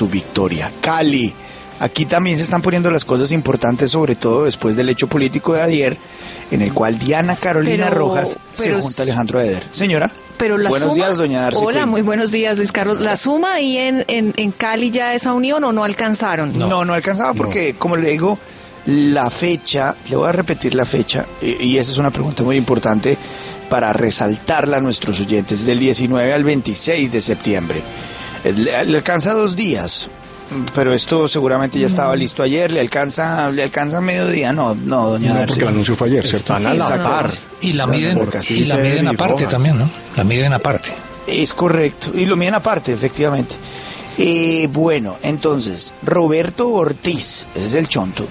tu victoria. Cali, aquí también se están poniendo las cosas importantes, sobre todo después del hecho político de ayer, en el cual Diana Carolina Rojas se junta a Alejandro Eder. Señora. Pero la buenos suma, días, doña Darcy. Hola, muy buenos días, Luis Carlos. ¿La suma ahí en Cali ya esa unión o no alcanzaron? No alcanzaba porque, como le digo, la fecha, le voy a repetir la fecha, y esa es una pregunta muy importante para resaltarla a nuestros oyentes, del 19 al 26 de septiembre. Le alcanza 2 días, pero esto seguramente ya estaba listo ayer. ¿Le alcanza mediodía? No, doña Darcy. Porque el anuncio fue ayer, ¿cierto? Están a la par. Y la miden aparte también, ¿no? La miden aparte. Es correcto, y lo miden aparte, efectivamente. Bueno, entonces, Roberto Ortiz, ese es el chonto.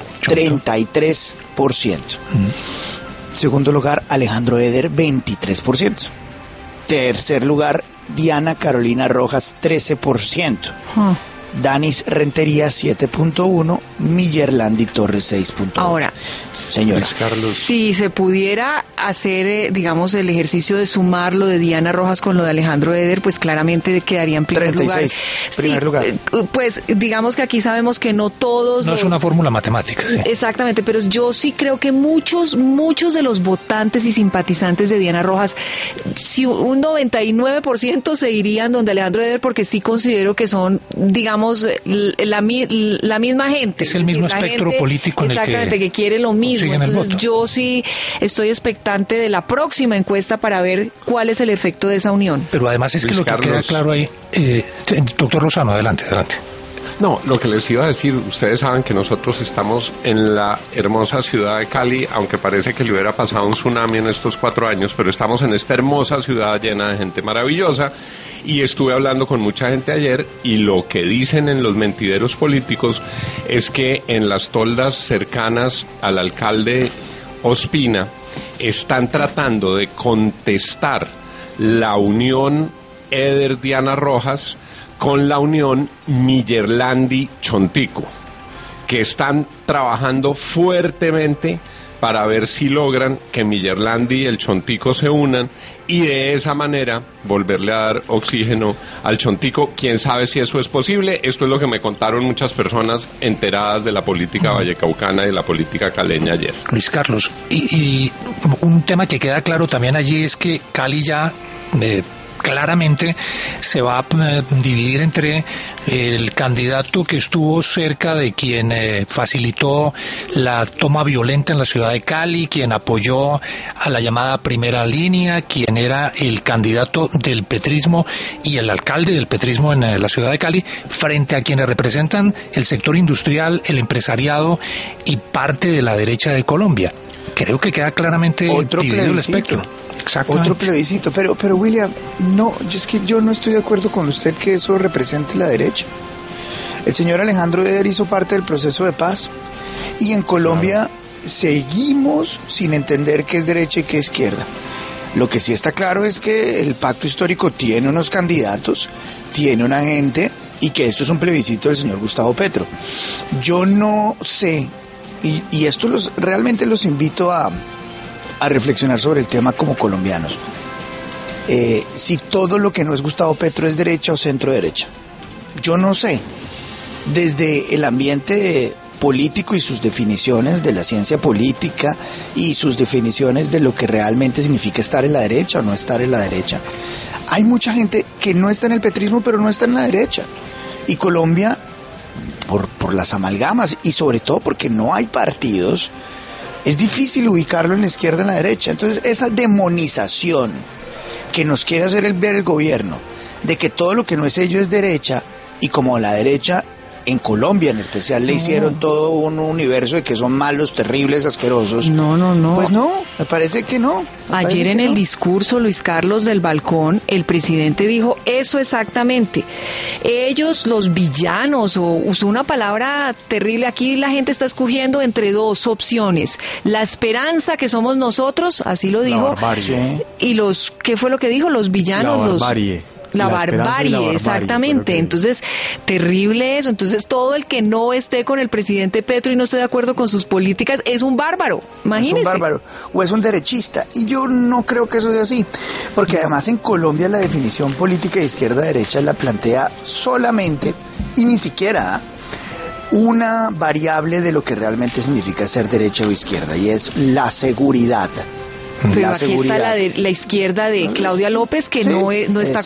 33%. Segundo lugar, Alejandro Eder, 23%. Tercer lugar, Diana Carolina Rojas, 13%. Danis Rentería, 7.1%. Millerlandi Torres, 6.8%. Ahora, señora Carlos, si se pudiera hacer, digamos, el ejercicio de sumar lo de Diana Rojas con lo de Alejandro Eder, pues claramente quedaría en primer 36, lugar. Pues digamos que aquí sabemos que no todos... No es una fórmula matemática, sí. Exactamente, pero yo sí creo que muchos de los votantes y simpatizantes de Diana Rojas, si un 99% se irían donde Alejandro Eder, porque sí considero que son, digamos, la misma gente. Es el mismo espectro político en el que... Exactamente, que quiere lo mismo. Entonces yo sí estoy expectante de la próxima encuesta para ver cuál es el efecto de esa unión. Pero además es que lo que queda claro ahí, doctor Lozano, adelante. No, lo que les iba a decir, ustedes saben que nosotros estamos en la hermosa ciudad de Cali, aunque parece que le hubiera pasado un tsunami en estos 4 años, pero estamos en esta hermosa ciudad llena de gente maravillosa, y estuve hablando con mucha gente ayer, y lo que dicen en los mentideros políticos es que en las toldas cercanas al alcalde Ospina están tratando de contestar la unión Eder-Diana Rojas con la unión Millerlandi-Chontico, que están trabajando fuertemente para ver si logran que Millerlandi y el Chontico se unan y de esa manera volverle a dar oxígeno al Chontico. Quién sabe si eso es posible. Esto es lo que me contaron muchas personas enteradas de la política vallecaucana y de la política caleña ayer. Luis Carlos, y un tema que queda claro también allí es que Cali ya... claramente se va a dividir entre el candidato que estuvo cerca de quien facilitó la toma violenta en la ciudad de Cali, quien apoyó a la llamada primera línea, quien era el candidato del petrismo y el alcalde del petrismo en la ciudad de Cali, frente a quienes representan el sector industrial, el empresariado y parte de la derecha de Colombia. Creo que queda claramente dividido el espectro. Otro plebiscito, pero William, no, es que yo no estoy de acuerdo con usted que eso represente la derecha. El señor Alejandro Eder hizo parte del proceso de paz, y en Colombia seguimos sin entender qué es derecha y qué es izquierda. Lo que sí está claro es que el pacto histórico tiene unos candidatos, tiene una gente, y que esto es un plebiscito del señor Gustavo Petro. Yo no sé, y esto realmente los invito a reflexionar sobre el tema como colombianos. Si todo lo que no es Gustavo Petro es derecha o centro derecha. Yo no sé. Desde el ambiente político y sus definiciones de la ciencia política y sus definiciones de lo que realmente significa estar en la derecha o no estar en la derecha. Hay mucha gente que no está en el petrismo pero no está en la derecha. Y Colombia, por las amalgamas y sobre todo porque no hay partidos, es difícil ubicarlo en la izquierda o en la derecha. Entonces esa demonización que nos quiere hacer ver el gobierno, de que todo lo que no es ello es derecha, y como la derecha en Colombia en especial le hicieron todo un universo de que son malos, terribles, asquerosos. No. Pues no, me parece que no. Ayer en el discurso, Luis Carlos, del balcón, el presidente dijo eso exactamente. Ellos, los villanos, o usó una palabra terrible, aquí la gente está escogiendo entre 2 opciones. La esperanza que somos nosotros, así lo dijo. La barbarie. Y ¿qué fue lo que dijo? Los villanos, la barbarie. La barbarie, exactamente. Entonces, terrible eso. Entonces, todo el que no esté con el presidente Petro y no esté de acuerdo con sus políticas es un bárbaro. Imagínese. Es un bárbaro o es un derechista. Y yo no creo que eso sea así. Porque además en Colombia la definición política de izquierda-derecha la plantea solamente y ni siquiera una variable de lo que realmente significa ser derecha o izquierda, y es la seguridad. Pero aquí está la izquierda de Claudia López, que sí, no está